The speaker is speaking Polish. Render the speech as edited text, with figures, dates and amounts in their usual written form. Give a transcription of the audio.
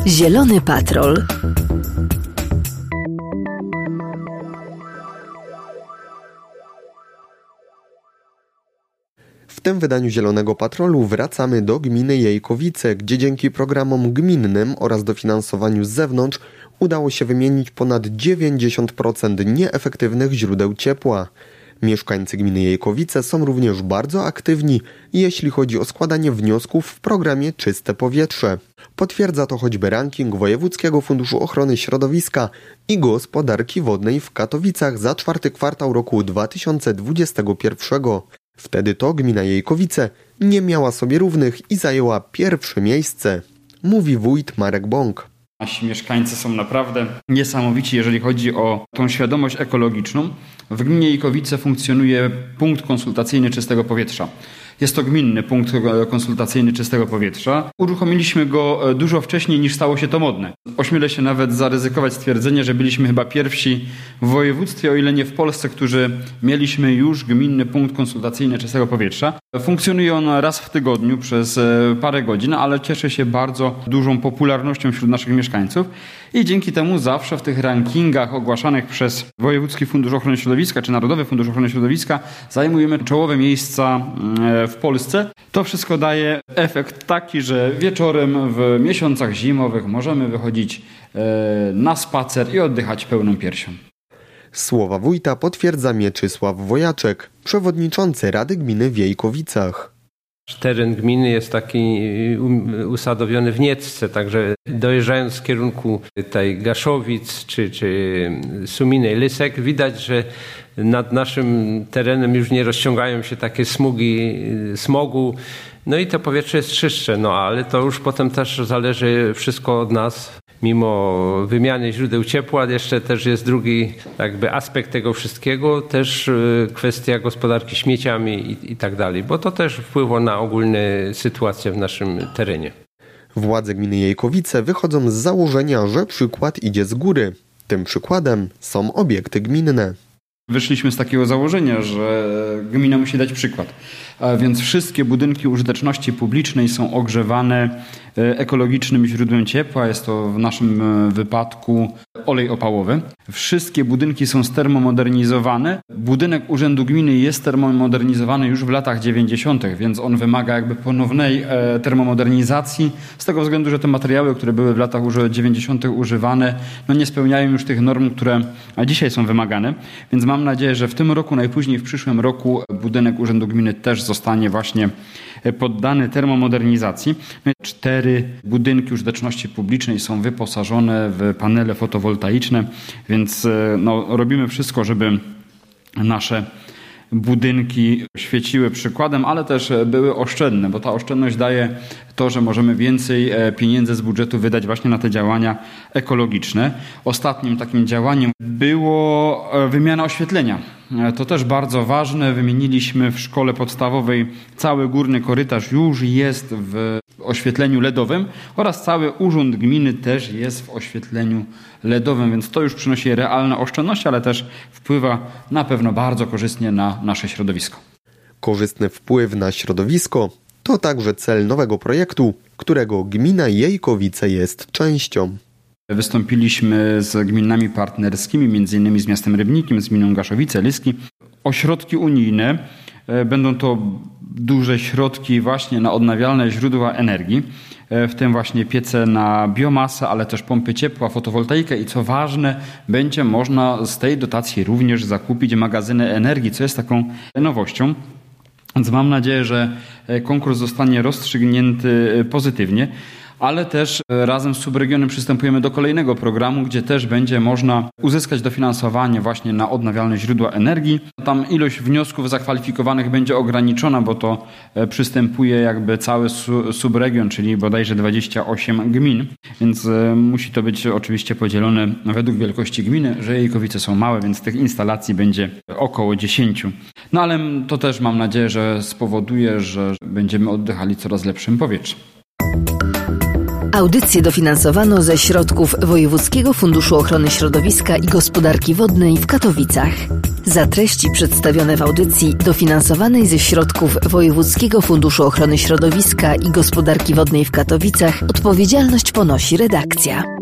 Zielony Patrol. W tym wydaniu Zielonego Patrolu wracamy do gminy Jejkowice, gdzie dzięki programom gminnym oraz dofinansowaniu z zewnątrz udało się wymienić ponad 90% nieefektywnych źródeł ciepła. Mieszkańcy gminy Jejkowice są również bardzo aktywni, jeśli chodzi o składanie wniosków w programie Czyste Powietrze. Potwierdza to choćby ranking Wojewódzkiego Funduszu Ochrony Środowiska i Gospodarki Wodnej w Katowicach za 4. kwartał roku 2021. Wtedy to gmina Jejkowice nie miała sobie równych i zajęła pierwsze miejsce, mówi wójt Marek Bąk. Nasi mieszkańcy są naprawdę niesamowici, jeżeli chodzi o tą świadomość ekologiczną. W gminie Jejkowice funkcjonuje punkt konsultacyjny czystego powietrza. Jest to gminny punkt konsultacyjny czystego powietrza. Uruchomiliśmy go dużo wcześniej, niż stało się to modne. Ośmielę się nawet zaryzykować stwierdzenie, że byliśmy chyba pierwsi w województwie, o ile nie w Polsce, którzy mieliśmy już gminny punkt konsultacyjny czystego powietrza. Funkcjonuje on raz w tygodniu przez parę godzin, ale cieszy się bardzo dużą popularnością wśród naszych mieszkańców i dzięki temu zawsze w tych rankingach ogłaszanych przez Wojewódzki Fundusz Ochrony Środowiska czy Narodowy Fundusz Ochrony Środowiska zajmujemy czołowe miejsca w Polsce. To wszystko daje efekt taki, że wieczorem w miesiącach zimowych możemy wychodzić na spacer i oddychać pełną piersią. Słowa wójta potwierdza Mieczysław Wojaczek, przewodniczący Rady Gminy w Jejkowicach. Teren gminy jest taki usadowiony w Niecce, także dojeżdżając z kierunku tej Gaszowic czy Suminy Lysek, widać, że nad naszym terenem już nie rozciągają się takie smugi smogu, no i to powietrze jest czystsze, ale to już potem też zależy wszystko od nas. Mimo wymiany źródeł ciepła jeszcze też jest drugi aspekt tego wszystkiego, też kwestia gospodarki śmieciami i tak dalej, bo to też wpływa na ogólną sytuację w naszym terenie. Władze gminy Jejkowice wychodzą z założenia, że przykład idzie z góry. Tym przykładem są obiekty gminne. Wyszliśmy z takiego założenia, że gmina musi dać przykład, a więc wszystkie budynki użyteczności publicznej są ogrzewane ekologicznym źródłem ciepła, jest to w naszym wypadku olej opałowy. Wszystkie budynki są termomodernizowane. Budynek Urzędu Gminy jest termomodernizowany już w latach 90., więc on wymaga ponownej termomodernizacji z tego względu, że te materiały, które były w latach 90. używane, nie spełniają już tych norm, które dzisiaj są wymagane. Więc mam nadzieję, że w tym roku, najpóźniej w przyszłym roku budynek Urzędu Gminy też zostanie właśnie poddany termomodernizacji. 4 budynki użyteczności publicznej są wyposażone w panele fotowoltaiczne, więc robimy wszystko, żeby nasze budynki świeciły przykładem, ale też były oszczędne, bo ta oszczędność daje to, że możemy więcej pieniędzy z budżetu wydać właśnie na te działania ekologiczne. Ostatnim takim działaniem było wymiana oświetlenia. To też bardzo ważne. Wymieniliśmy w szkole podstawowej cały górny korytarz już jest w oświetleniu LEDowym oraz cały urząd gminy też jest w oświetleniu LEDowym, więc to już przynosi realne oszczędności, ale też wpływa na pewno bardzo korzystnie na nasze środowisko. Korzystny wpływ na środowisko to także cel nowego projektu, którego gmina Jejkowice jest częścią. Wystąpiliśmy z gminami partnerskimi, m.in. z miastem Rybnikiem, z gminą Gaszowice, Lyski, o środki unijne. Będą to duże środki właśnie na odnawialne źródła energii, w tym właśnie piece na biomasę, ale też pompy ciepła, fotowoltaikę i co ważne, będzie można z tej dotacji również zakupić magazyny energii, co jest taką nowością. Więc mam nadzieję, że konkurs zostanie rozstrzygnięty pozytywnie. Ale też razem z subregionem przystępujemy do kolejnego programu, gdzie też będzie można uzyskać dofinansowanie właśnie na odnawialne źródła energii. Tam ilość wniosków zakwalifikowanych będzie ograniczona, bo to przystępuje cały subregion, czyli bodajże 28 gmin, więc musi to być oczywiście podzielone według wielkości gminy, że Jejkowice są małe, więc tych instalacji będzie około 10. Ale to też mam nadzieję, że spowoduje, że będziemy oddychali coraz lepszym powietrzem. Audycję dofinansowano ze środków Wojewódzkiego Funduszu Ochrony Środowiska i Gospodarki Wodnej w Katowicach. Za treści przedstawione w audycji dofinansowanej ze środków Wojewódzkiego Funduszu Ochrony Środowiska i Gospodarki Wodnej w Katowicach odpowiedzialność ponosi redakcja.